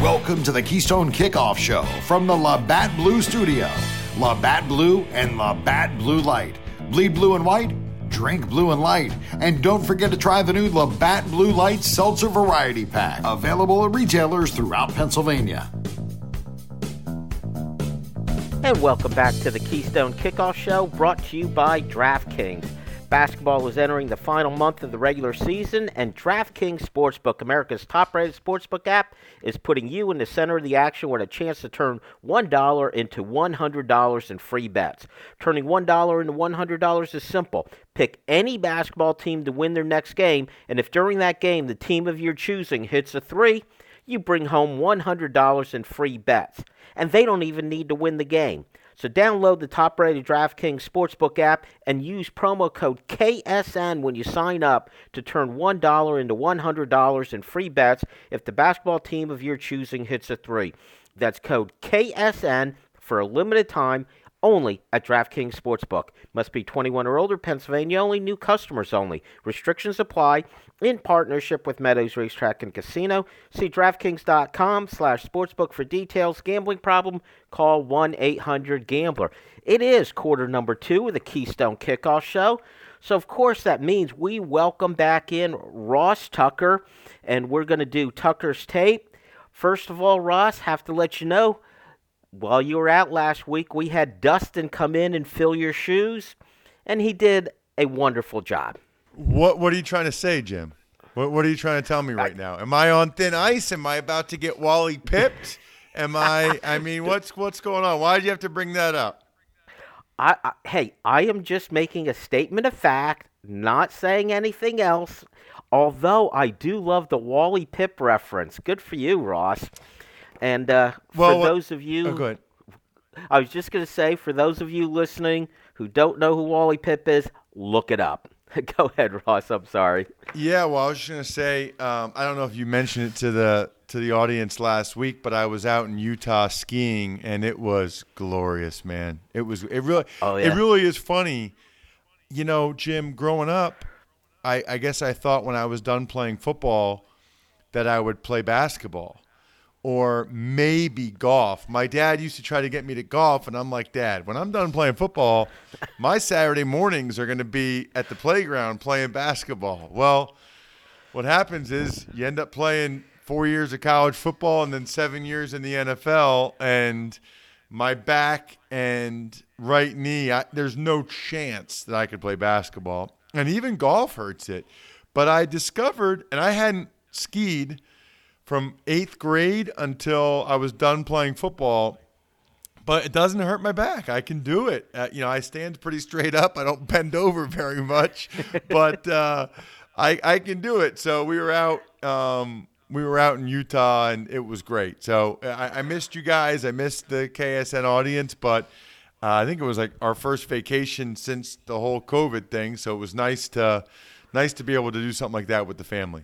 Welcome to the Keystone Kickoff Show from the Labatt Blue Studio. Labatt Blue and Labatt Blue Light. Bleed blue and white, drink blue and light. And don't forget to try the new Labatt Blue Light Seltzer Variety Pack. Available at retailers throughout Pennsylvania. And welcome back to the Keystone Kickoff Show, brought to you by DraftKings. Basketball is entering the final month of the regular season, and DraftKings Sportsbook, America's top-rated sportsbook app, is putting you in the center of the action with a chance to turn $1 into $100 in free bets. Turning $1 into $100 is simple. Pick any basketball team to win their next game, and if during that game the team of your choosing hits a three, you bring home $100 in free bets. And they don't even need to win the game. So download the top-rated DraftKings Sportsbook app and use promo code KSN when you sign up to turn $1 into $100 in free bets if the basketball team of your choosing hits a three. That's code KSN for a limited time only at DraftKings Sportsbook. Must be 21 or older, Pennsylvania only, new customers only. Restrictions apply. In partnership with Meadows Racetrack and Casino. See DraftKings.com/sportsbook for details. Gambling problem? Call 1-800-GAMBLER. It is quarter number 2 of the Keystone Kickoff Show. So, of course, that means we welcome back in Ross Tucker, and we're going to do Tucker's Tape. First of all, Ross, have to let you know, while you were out last week, we had Dustin come in and fill your shoes, and he did a wonderful job. What are you trying to say, Jim? What are you trying to tell me right now? Am I on thin ice? Am I about to get Wally pipped? I mean, what's going on? Why did you have to bring that up? Hey, I am just making a statement of fact, not saying anything else, although I do love the Wally Pipp reference. Good for you, Ross. And those of you... Oh, go ahead. I was just going to say, for those of you listening who don't know who Wally Pipp is, look it up. Go ahead, Ross. I'm sorry. Yeah, well, I was just going to say, I don't know if you mentioned it to the audience last week, but I was out in Utah skiing, and it was glorious, man. It really is funny. You know, Jim, growing up, I guess I thought when I was done playing football that I would play basketball. Or maybe golf. My dad used to try to get me to golf, and I'm like, Dad, when I'm done playing football, my Saturday mornings are going to be at the playground playing basketball. Well, what happens is you end up playing 4 years of college football and then 7 years in the NFL, and my back and right knee, there's no chance that I could play basketball. And even golf hurts it. But I discovered, and I hadn't skied from 8th grade until I was done playing football, but it doesn't hurt my back. I can do it. I stand pretty straight up. I don't bend over very much, but I can do it. So we were out in Utah, and it was great. So I missed you guys. I missed the KSN audience, but I think it was like our first vacation since the whole COVID thing. So it was nice to be able to do something like that with the family.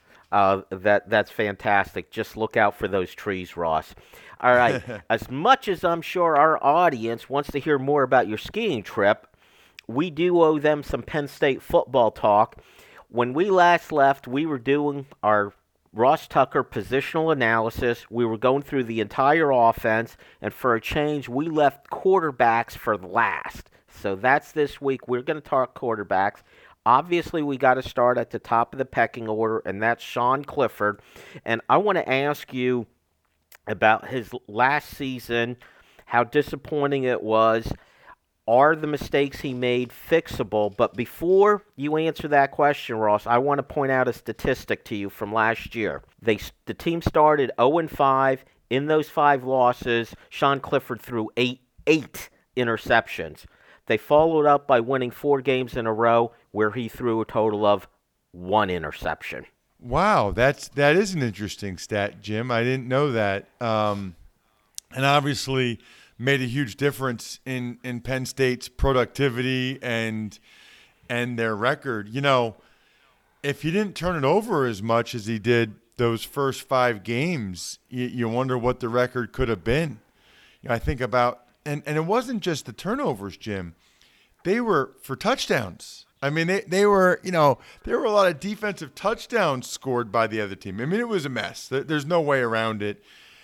That's fantastic. Just look out for those trees, Ross. All right. As much as I'm sure our audience wants to hear more about your skiing trip, we do owe them some Penn State football talk. When we last left, we were doing our Ross Tucker positional analysis. We were going through the entire offense, and for a change, we left quarterbacks for last. So that's this week. We're going to talk quarterbacks. Obviously, we got to start at the top of the pecking order, and that's Sean Clifford. And I want to ask you about his last season, how disappointing it was. Are the mistakes he made fixable? But before you answer that question, Ross, I want to point out a statistic to you from last year. The team started 0-5. In those 5 losses, Sean Clifford threw eight interceptions. They followed up by winning 4 games in a row where he threw a total of 1 interception. Wow, that is an interesting stat, Jim. I didn't know that. And obviously made a huge difference in Penn State's productivity and their record. You know, if he didn't turn it over as much as he did those first 5 games, you wonder what the record could have been. You know, I think about and it wasn't just the turnovers, Jim. They were for touchdowns. I mean, they were, there were a lot of defensive touchdowns scored by the other team. I mean, it was a mess. There's no way around it.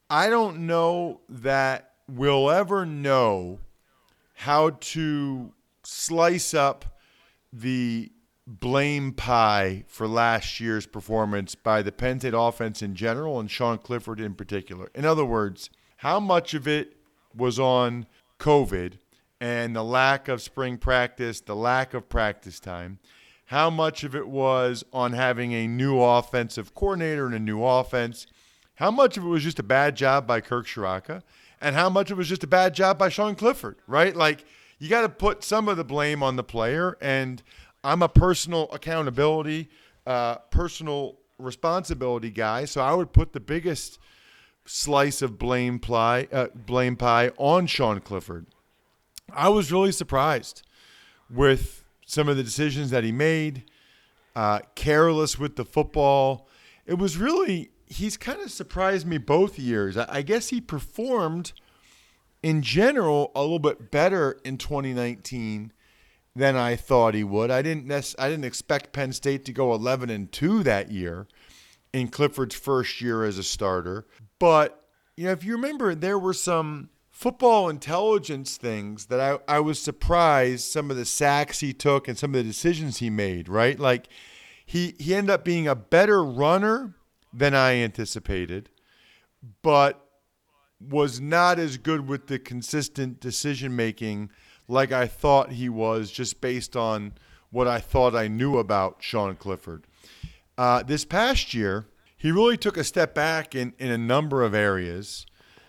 I don't know that we'll ever know how to slice up the blame pie for last year's performance by the Penn State offense in general and Sean Clifford in particular. In other words, how much of it was on COVID and the lack of spring practice, the lack of practice time? How much of it was on having a new offensive coordinator and a new offense? How much of it was just a bad job by Kirk Ciarrocca? And how much of it was just a bad job by Sean Clifford, right? Like, you got to put some of the blame on the player, and I'm a personal accountability, personal responsibility guy, so I would put the biggest slice of blame pie on Sean Clifford. I was really surprised with some of the decisions that he made, careless with the football. It was really, he's kind of surprised me both years. I guess he performed in general a little bit better in 2019 than I thought he would. I didn't expect Penn State to go 11-2 that year in Clifford's first year as a starter. But, if you remember, there were some football intelligence things that I was surprised some of the sacks he took and some of the decisions he made, right? Like, he ended up being a better runner than I anticipated, but was not as good with the consistent decision-making like I thought he was, just based on what I thought I knew about Sean Clifford. This past year, he really took a step back in a number of areas,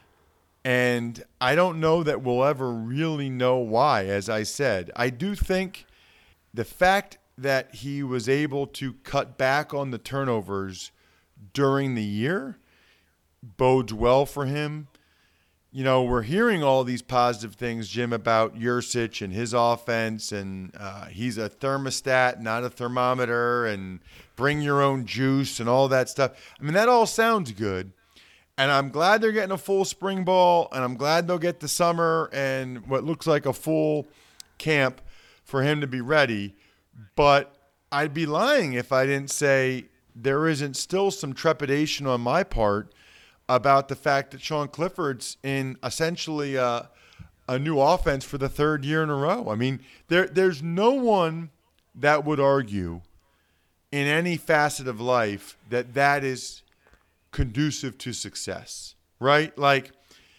and I don't know that we'll ever really know why, as I said. I do think the fact that he was able to cut back on the turnovers during the year bodes well for him. We're hearing all these positive things, Jim, about Yurcich and his offense, and he's a thermostat, not a thermometer, and bring your own juice and all that stuff. I mean, that all sounds good, and I'm glad they're getting a full spring ball, and I'm glad they'll get the summer and what looks like a full camp for him to be ready. But I'd be lying if I didn't say there isn't still some trepidation on my part about the fact that Sean Clifford's in essentially a new offense for the third year in a row. I mean, there's no one that would argue in any facet of life that is conducive to success, right? Like,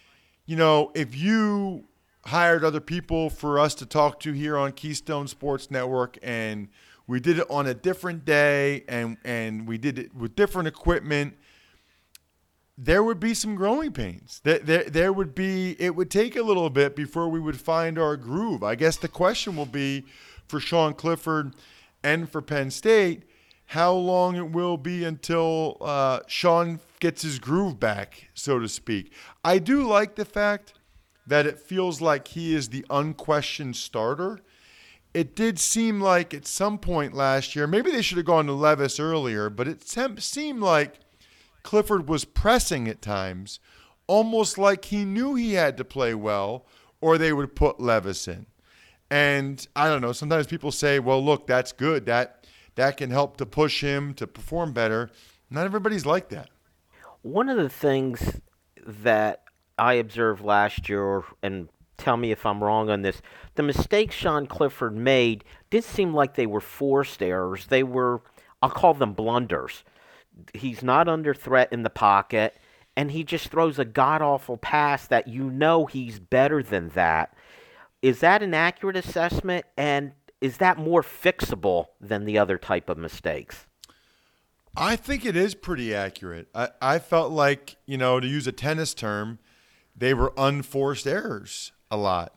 if you hired other people for us to talk to here on Keystone Sports Network, and we did it on a different day and we did it with different equipment, there would be some growing pains. There would be, it would take a little bit before we would find our groove. I guess the question will be for Sean Clifford and for Penn State, how long it will be until Sean gets his groove back, so to speak. I do like the fact that it feels like he is the unquestioned starter. It did seem like at some point last year, maybe they should have gone to Levis earlier, but it seemed like Clifford was pressing at times, almost like he knew he had to play well or they would put Levis in. And I don't know, sometimes people say, well, look, that's good. That can help to push him to perform better. Not everybody's like that. One of the things that I observed last year, and tell me if I'm wrong on this, the mistakes Sean Clifford made did seem like they were forced errors. They were, I'll call them blunders. He's not under threat in the pocket, and he just throws a god-awful pass that he's better than that. Is that an accurate assessment, and is that more fixable than the other type of mistakes? I think it is pretty accurate. I felt like, to use a tennis term, they were unforced errors a lot.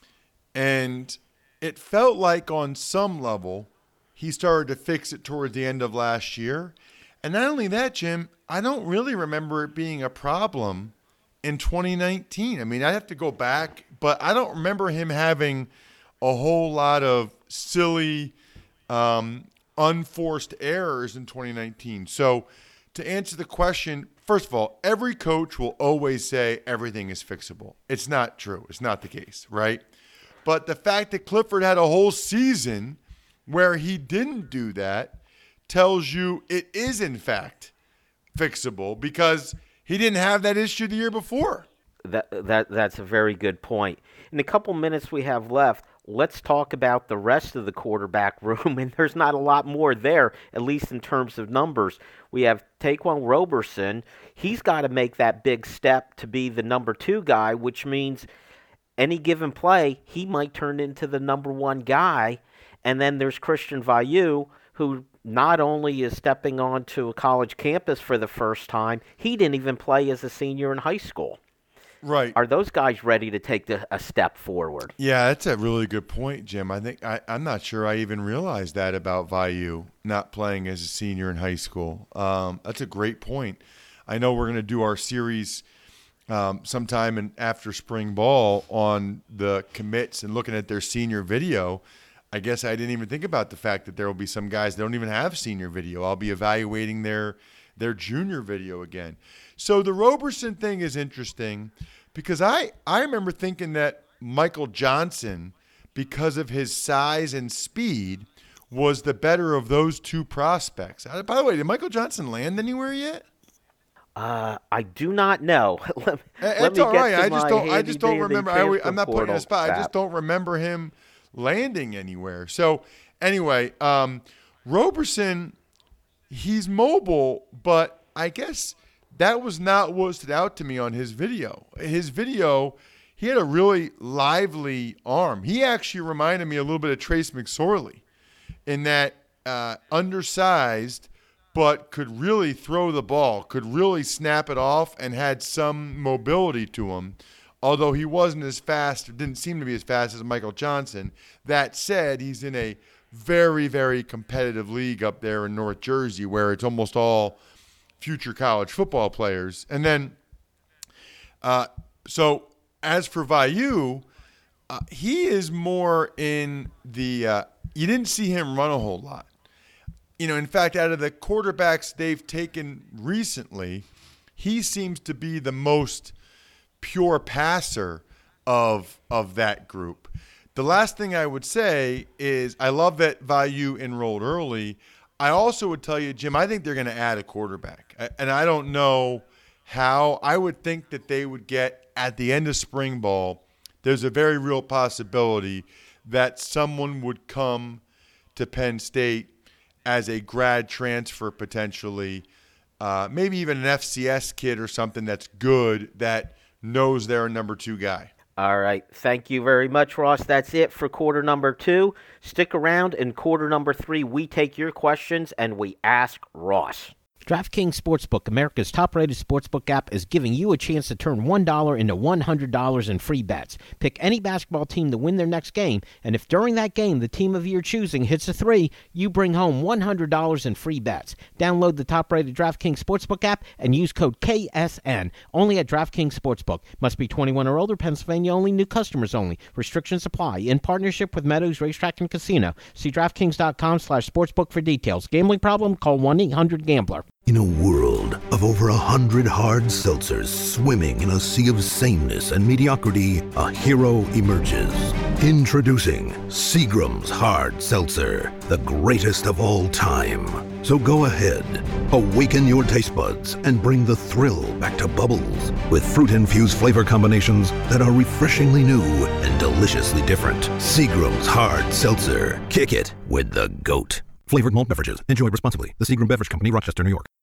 And it felt like on some level he started to fix it toward the end of last year. And not only that, Jim, I don't really remember it being a problem in 2019. I mean, I have to go back, but I don't remember him having a whole lot of silly, unforced errors in 2019. So to answer the question, first of all, every coach will always say everything is fixable. It's not true. It's not the case, right? But the fact that Clifford had a whole season where he didn't do that tells you it is, in fact, fixable, because he didn't have that issue the year before. That's a very good point. In the couple minutes we have left, let's talk about the rest of the quarterback room, and there's not a lot more there, at least in terms of numbers. We have Taquan Roberson. He's got to make that big step to be the number 2 guy, which means any given play, he might turn into the number 1 guy. And then there's Christian Vayu, who not only is stepping onto a college campus for the first time, he didn't even play as a senior in high school. Right. Are those guys ready to take a step forward? Yeah, that's a really good point, Jim. I think I'm not sure I even realized that about Vayu not playing as a senior in high school. That's a great point. I know we're going to do our series sometime after spring ball on the commits and looking at their senior video. I guess I didn't even think about the fact that there will be some guys that don't even have senior video. I'll be evaluating their junior video again. So the Roberson thing is interesting because I remember thinking that Michael Johnson, because of his size and speed, was the better of those 2 prospects. By the way, did Michael Johnson land anywhere yet? I do not know. That's all right. I just don't remember. I'm not putting in a spot. I just don't remember him landing anywhere. So anyway, Roberson, he's mobile, but I guess that was not what stood out to me on his video. His video, he had a really lively arm. He actually reminded me a little bit of Trace McSorley in that undersized, but could really throw the ball, could really snap it off, and had some mobility to him. Although he wasn't as fast, or didn't seem to be as fast as Michael Johnson. That said, he's in a very, very competitive league up there in North Jersey where it's almost all future college football players. And then, so as for Vayu, he is more in the you didn't see him run a whole lot. In fact, out of the quarterbacks they've taken recently, he seems to be the most pure passer of that group. The last thing I would say is I love that Vayu enrolled early. I also would tell you, Jim, I think they're going to add a quarterback. And I don't know how. I would think that they would get, at the end of spring ball, there's a very real possibility that someone would come to Penn State as a grad transfer potentially, maybe even an FCS kid or something that's good, that knows they're a number 2 guy. All right. Thank you very much, Ross. That's it for quarter number 2. Stick around. In quarter number 3, we take your questions and we ask Ross. DraftKings Sportsbook, America's top-rated sportsbook app, is giving you a chance to turn $1 into $100 in free bets. Pick any basketball team to win their next game, and if during that game the team of your choosing hits a 3, you bring home $100 in free bets. Download the top-rated DraftKings Sportsbook app and use code KSN. Only at DraftKings Sportsbook. Must be 21 or older. Pennsylvania only. New customers only. Restrictions apply. In partnership with Meadows Racetrack and Casino. See DraftKings.com/sportsbook for details. Gambling problem? Call 1-800-GAMBLER. In a world of over 100 hard seltzers swimming in a sea of sameness and mediocrity, a hero emerges. Introducing Seagram's Hard Seltzer, the greatest of all time. So go ahead, awaken your taste buds, and bring the thrill back to Bubbles with fruit-infused flavor combinations that are refreshingly new and deliciously different. Seagram's Hard Seltzer. Kick it with the GOAT. Flavored malt beverages. Enjoy responsibly. The Seagram Beverage Company, Rochester, New York.